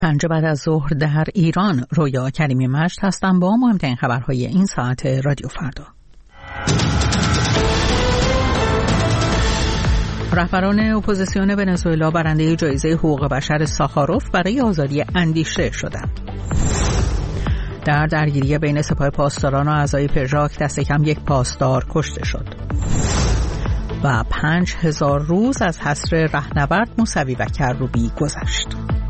5 بعد از ظهر در ایران. رویا کریمی مجد هستم با مهمترین خبرهای این ساعت رادیو فردا. رهبران اپوزیسیون ونزوئلا برنده جایزه حقوق بشر ساخاروف برای آزادی اندیشه شدند. در درگیری بین سپاه پاسداران و اعضای پژاک دست کم یک پاسدار کشته شد. و 5000 روز از حصر رهنورد موسوی و کروبی گذشت.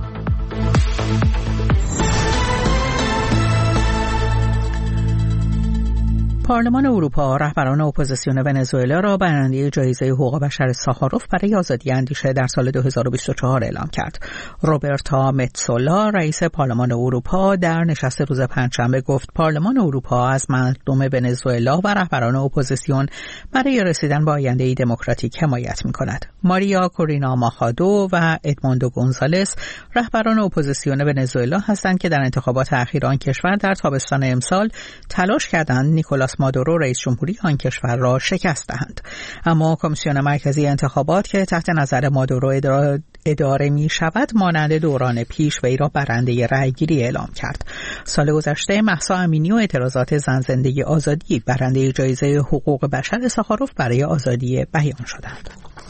پارلمان اروپا رهبران اپوزیسیون ونزوئلا را برنده جایزه حقوق بشر ساخاروف برای آزادی اندیشه در سال 2024 اعلام کرد. روبرتا متسولا رئیس پارلمان اروپا در نشست روز پنجشنبه گفت پارلمان اروپا از مردم ونزوئلا و رهبران اپوزیسیون برای رسیدن به آینده‌ای دموکراتیک حمایت می‌کند. ماریا کورینا ماخادو و ادموندو گونزالس رهبران اپوزیسیون ونزوئلا هستند که در انتخابات اخیر آن کشور در تابستان امسال تلاش کردند نیکولاس مادورو رئیس جمهوری آن کشور را شکست دهند. اما کمیسیون مرکزی انتخابات که تحت نظر مادورو اداره می شود مانند دوران پیش وی را برنده رأیگیری اعلام کرد. سال گذشته مهسا امینی و اعتراضات زن زندگی آزادی برنده جایزه حقوق بشر ساخاروف برای آزادی بیان شدند.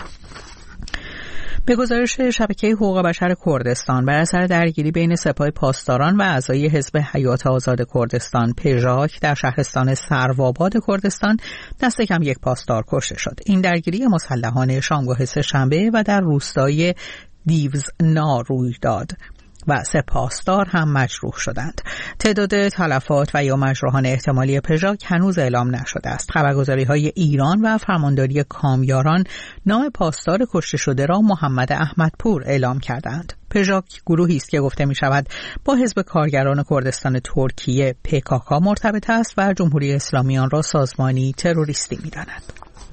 به گزارش شبکه حقوق بشر کردستان بر اثر درگیری بین سپاه پاسداران و اعضای حزب حیات آزاد کردستان پژاک در شهرستان سروآباد کردستان دست کم یک پاسدار کشته شد. این درگیری مسلحانه شامگاه سه‌شنبه و در روستای دیوزنا روی داد و 3 پاسدار هم مجروح شدند. تعداد تلفات و یا مجروحان احتمالی پژاک هنوز اعلام نشده است. خبرگزاری‌های ایران و فرمانداری کامیاران نام پاسدار کشته شده را محمد احمدپور اعلام کردند. پژاک گروهی است که گفته می شود با حزب کارگران کردستان ترکیه PKK مرتبط است و جمهوری اسلامی آن را سازمانی تروریستی می داند.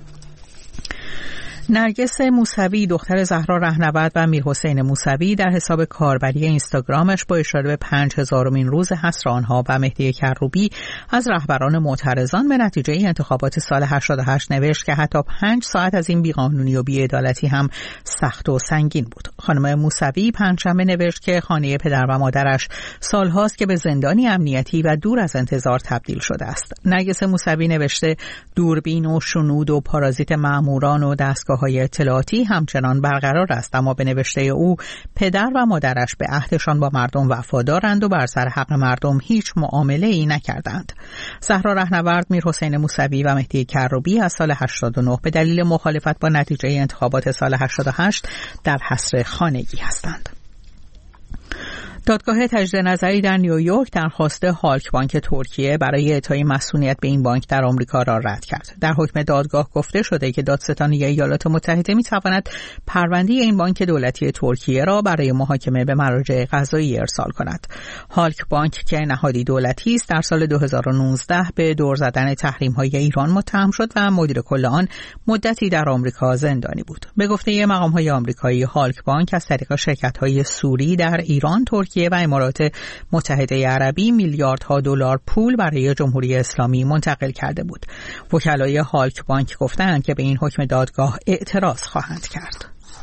نرگس موسوی دختر زهرا رهنورد و میرحسین موسوی در حساب کاربری اینستاگرامش با اشاره به 5000مین روز حصر آنها و مهدی کروبی از رهبران معترضان به نتیجه انتخابات سال 88 نوشت که حتی 5 ساعت از این بیقانونی و بی‌عدالتی هم سخت و سنگین بود. خانم موسوی پنجشنبه نوشت که خانه پدر و مادرش سالهاست که به زندانی امنیتی و دور از انتظار تبدیل شده است. نرگس موسوی نوشته دوربین و شنود و پارازیت ماموران و دستگاه های اطلاعاتی همچنان برقرار است، اما به نوشته او پدر و مادرش به عهدشان با مردم وفادارند و بر سر حق مردم هیچ معامله ای نکردند. زهرا رهنورد، میرحسین موسوی و مهدی کروبی از سال 89 به دلیل مخالفت با نتیجه انتخابات سال 88 در حصر خانگی هستند. دادگاه تجدید نظری در نیویورک درخواست هالک بانک ترکیه برای اعطای مسئولیت به این بانک در آمریکا را رد کرد. در حکم دادگاه گفته شده که دادستانی ایالات متحده می‌تواند پرونده این بانک دولتی ترکیه را برای محاکمه به مراجع قضایی ارسال کند. هالک بانک که نهادی دولتی است در سال 2019 به دور زدن تحریم‌های ایران متهم شد و مدیر کل آن مدتی در آمریکا زندانی بود. به گفته مقام‌های آمریکایی هالک بانک از طریق شرکت‌های سوری در ایران، ترکیه و امارات متحده عربی میلیاردها دلار پول برای جمهوری اسلامی منتقل کرده بود. وکلای هالک بانک گفتند که به این حکم دادگاه اعتراض خواهند کرد.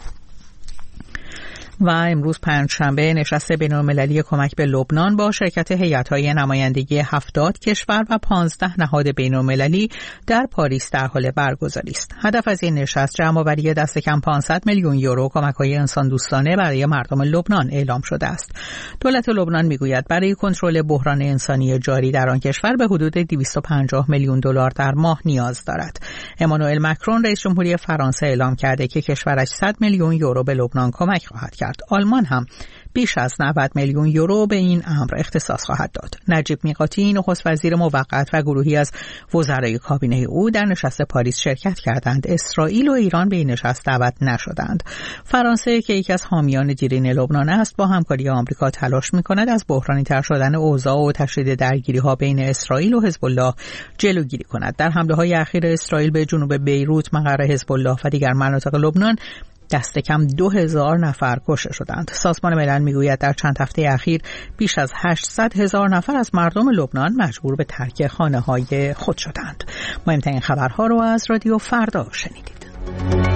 و امروز پنجشنبه نشست بین‌المللی کمک به لبنان با شرکت هیئت‌های نمایندگی 70 کشور و 15 نهاد بین‌المللی در پاریس در حال برگزاری است. هدف از این نشست جمع‌آوری دست کم 500 میلیون یورو کمک‌های انسان دوستانه برای مردم لبنان اعلام شده است. دولت لبنان می‌گوید برای کنترل بحران انسانی جاری در آن کشور به حدود 250 میلیون دلار در ماه نیاز دارد. امانوئل مکرون رئیس جمهوری فرانسه اعلام کرده که کشورش 100 میلیون یورو به لبنان کمک خواهد کرد. آلمان هم بیش از 90 میلیون یورو به این امر اختصاص خواهد داد. نجیب میقاتی نخست وزیر موقت و گروهی از وزرای کابینه او در نشست پاریس شرکت کردند. اسرائیل و ایران به این نشست دعوت نشدند. فرانسه که یکی از حامیان دیرین لبنان است با همکاری آمریکا تلاش می‌کند از بحرانی تر شدن اوضاع و تشدید درگیری‌ها بین اسرائیل و حزب الله جلوگیری کند. در حمله‌های اخیر اسرائیل به جنوب بیروت مقر حزب الله و دیگر مناطق لبنان دست کم 2000 نفر کشته شدند. سازمان ملل میگوید در چند هفته اخیر بیش از 800,000 نفر از مردم لبنان مجبور به ترک خانه‌های خود شدند. مهمترین خبرها رو از رادیو فردا شنیدید.